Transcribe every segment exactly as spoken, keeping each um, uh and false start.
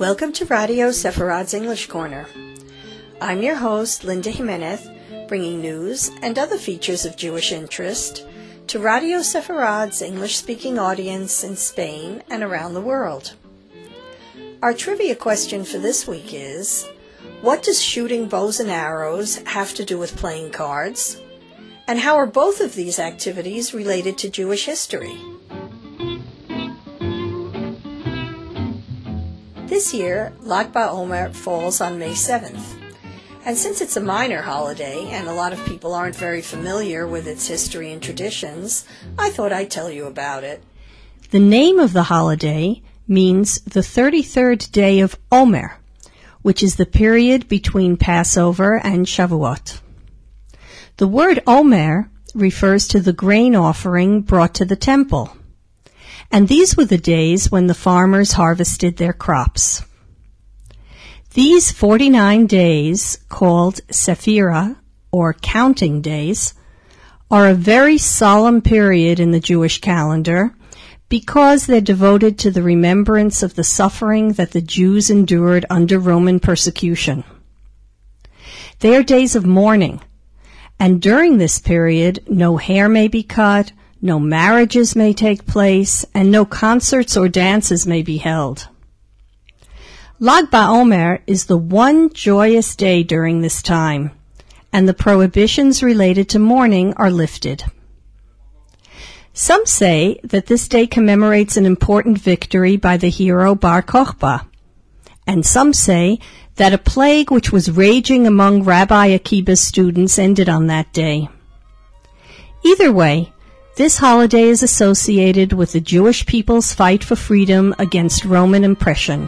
Welcome to Radio Sepharad's English Corner. I'm your host, Linda Jimenez, bringing news and other features of Jewish interest to Radio Sepharad's English-speaking audience in Spain and around the world. Our trivia question for this week is, what does shooting bows and arrows have to do with playing cards? And how are both of these activities related to Jewish history? This year, Lag BaOmer falls on May seventh. And since it's a minor holiday and a lot of people aren't very familiar with its history and traditions, I thought I'd tell you about it. The name of the holiday means the thirty-third day of Omer, which is the period between Passover and Shavuot. The word Omer refers to the grain offering brought to the temple. And these were the days when the farmers harvested their crops. These forty-nine days, called Sephira, or counting days, are a very solemn period in the Jewish calendar because they're devoted to the remembrance of the suffering that the Jews endured under Roman persecution. They are days of mourning, and during this period, no hair may be cut, no marriages may take place, and no concerts or dances may be held. Lag BaOmer is the one joyous day during this time, and the prohibitions related to mourning are lifted. Some say that this day commemorates an important victory by the hero Bar Kokhba, and some say that a plague which was raging among Rabbi Akiba's students ended on that day. Either way, this holiday is associated with the Jewish people's fight for freedom against Roman oppression.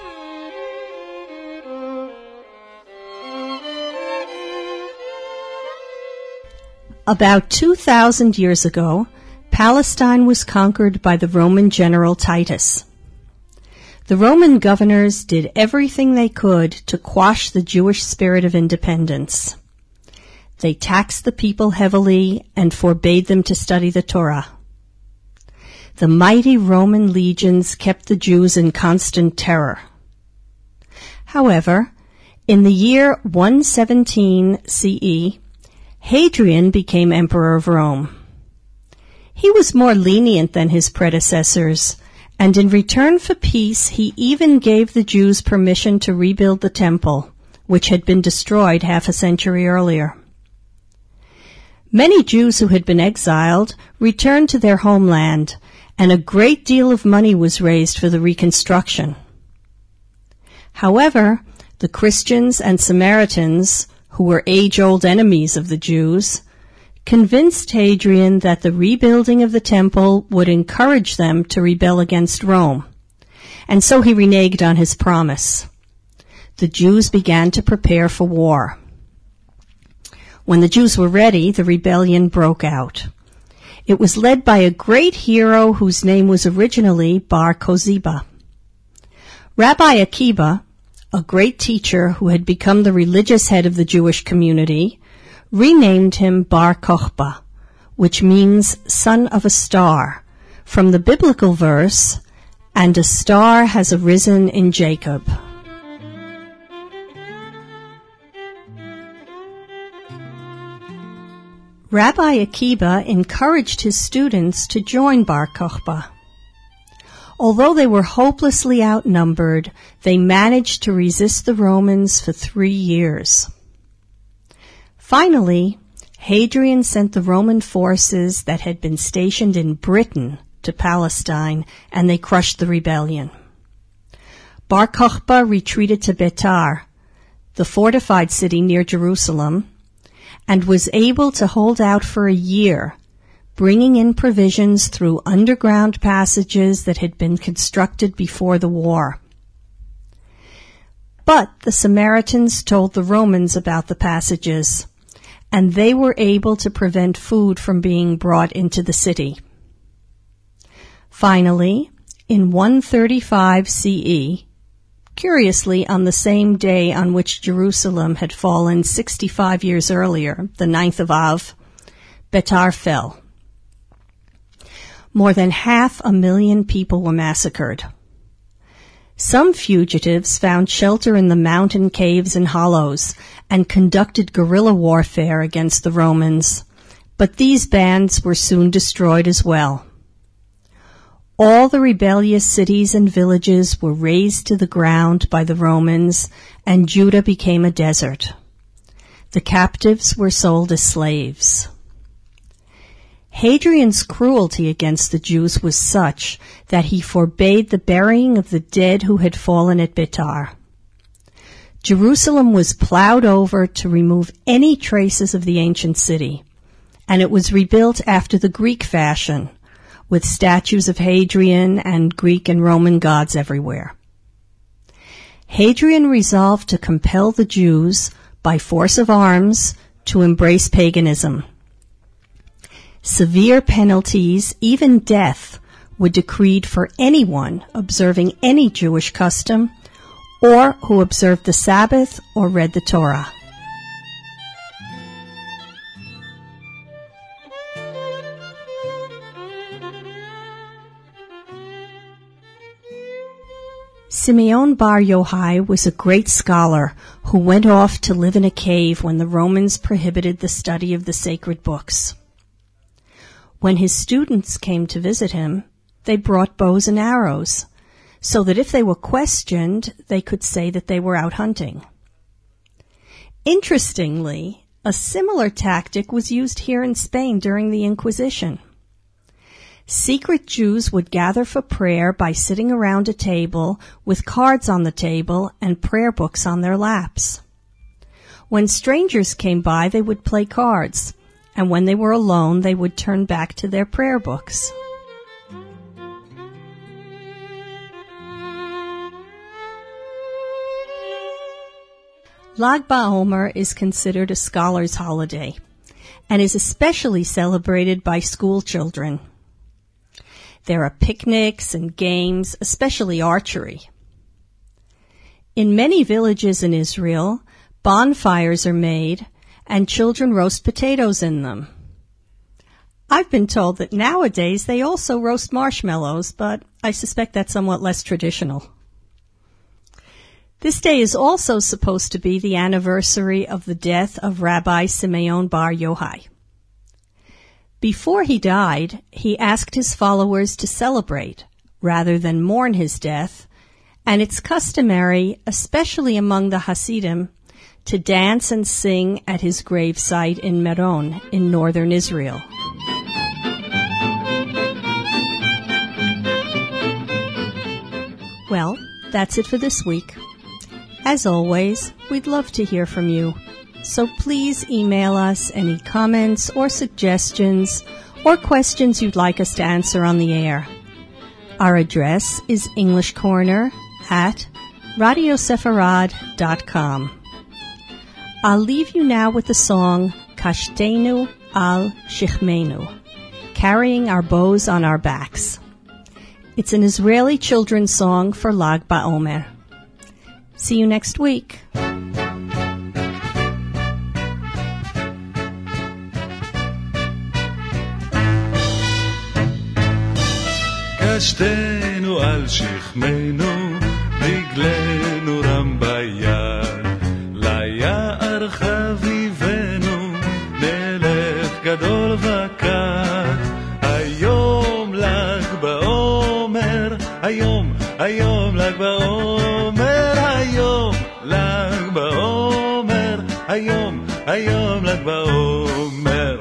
About two thousand years ago, Palestine was conquered by the Roman general Titus. The Roman governors did everything they could to quash the Jewish spirit of independence. They taxed the people heavily and forbade them to study the Torah. The mighty Roman legions kept the Jews in constant terror. However, in the year one seventeen C E, Hadrian became emperor of Rome. He was more lenient than his predecessors, and in return for peace, he even gave the Jews permission to rebuild the temple, which had been destroyed half a century earlier. Many Jews who had been exiled returned to their homeland, and a great deal of money was raised for the reconstruction. However, the Christians and Samaritans, who were age-old enemies of the Jews, convinced Hadrian that the rebuilding of the temple would encourage them to rebel against Rome, and so he reneged on his promise. The Jews began to prepare for war. When the Jews were ready, the rebellion broke out. It was led by a great hero whose name was originally Bar Koziba. Rabbi Akiba, a great teacher who had become the religious head of the Jewish community, renamed him Bar Kokhba, which means son of a star, from the biblical verse, "And a star has arisen in Jacob." Rabbi Akiba encouraged his students to join Bar Kokhba. Although they were hopelessly outnumbered, they managed to resist the Romans for three years. Finally, Hadrian sent the Roman forces that had been stationed in Britain to Palestine, and they crushed the rebellion. Bar Kokhba retreated to Betar, the fortified city near Jerusalem, and was able to hold out for a year, bringing in provisions through underground passages that had been constructed before the war. But the Samaritans told the Romans about the passages, and they were able to prevent food from being brought into the city. Finally, in one thirty-five C E, curiously on the same day on which Jerusalem had fallen sixty-five years earlier, the ninth of Av, Betar fell. More than half a million people were massacred. Some fugitives found shelter in the mountain caves and hollows and conducted guerrilla warfare against the Romans, but these bands were soon destroyed as well. All the rebellious cities and villages were razed to the ground by the Romans, and Judah became a desert. The captives were sold as slaves. Hadrian's cruelty against the Jews was such that he forbade the burying of the dead who had fallen at Betar. Jerusalem was plowed over to remove any traces of the ancient city, and it was rebuilt after the Greek fashion, with statues of Hadrian and Greek and Roman gods everywhere. Hadrian resolved to compel the Jews, by force of arms, to embrace paganism. Severe penalties, even death, were decreed for anyone observing any Jewish custom or who observed the Sabbath or read the Torah. Simeon Bar Yochai was a great scholar who went off to live in a cave when the Romans prohibited the study of the sacred books. When his students came to visit him, they brought bows and arrows, so that if they were questioned, they could say that they were out hunting. Interestingly, a similar tactic was used here in Spain during the Inquisition. Secret Jews would gather for prayer by sitting around a table with cards on the table and prayer books on their laps. When strangers came by, they would play cards, and when they were alone, they would turn back to their prayer books. Lag BaOmer is considered a scholar's holiday and is especially celebrated by school children. There are picnics and games, especially archery. In many villages in Israel, bonfires are made and children roast potatoes in them. I've been told that nowadays they also roast marshmallows, but I suspect that's somewhat less traditional. This day is also supposed to be the anniversary of the death of Rabbi Simeon Bar Yochai. Before he died, he asked his followers to celebrate rather than mourn his death, and it's customary, especially among the Hasidim, to dance and sing at his gravesite in Meron in northern Israel. Well, that's it for this week. As always, we'd love to hear from you, so please email us any comments or suggestions or questions you'd like us to answer on the air. Our address is English Corner at radio sefarad dot com. I'll leave you now with the song Kashtenu al Shichmenu, carrying our bows on our backs. It's an Israeli children's song for Lag BaOmer. See you next week. קשתנו על שכמנו, דגלנו רם ביד, ליער חביבנו, נלך גדול וקט. היום ל"ג בעומר, היום, היום ל"ג בעומר, היום ל"ג בעומר, היום, היום ל"ג בעומר.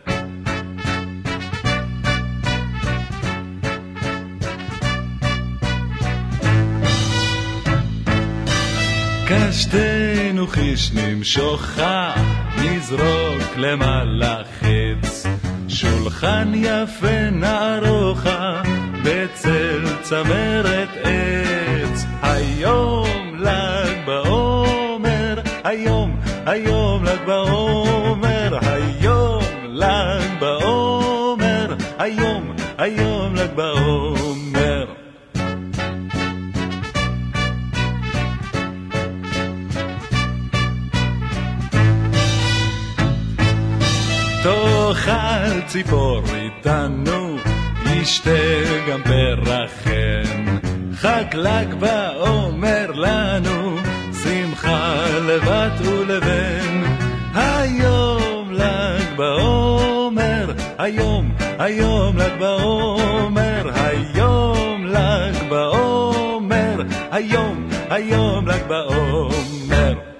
קשתנו חיש נמשוכה, נזרוק למעלה חץ, שולחן יפה נערוכה, בצל צמרת עץ. היום ל"ג בעומר, היום, היום ל"ג בעומר, היום ל"ג בעומר, היום, היום ל"ג בעומר. תאכל ציפור איתנו, ישתה גם פרחן, חג ל"ג בעומר לנו, שמחה לבת ולבן. היום ל"ג בעומר, היום, היום ל"ג בעומר, היום ל"ג בעומר, היום, היום ל"ג בעומר.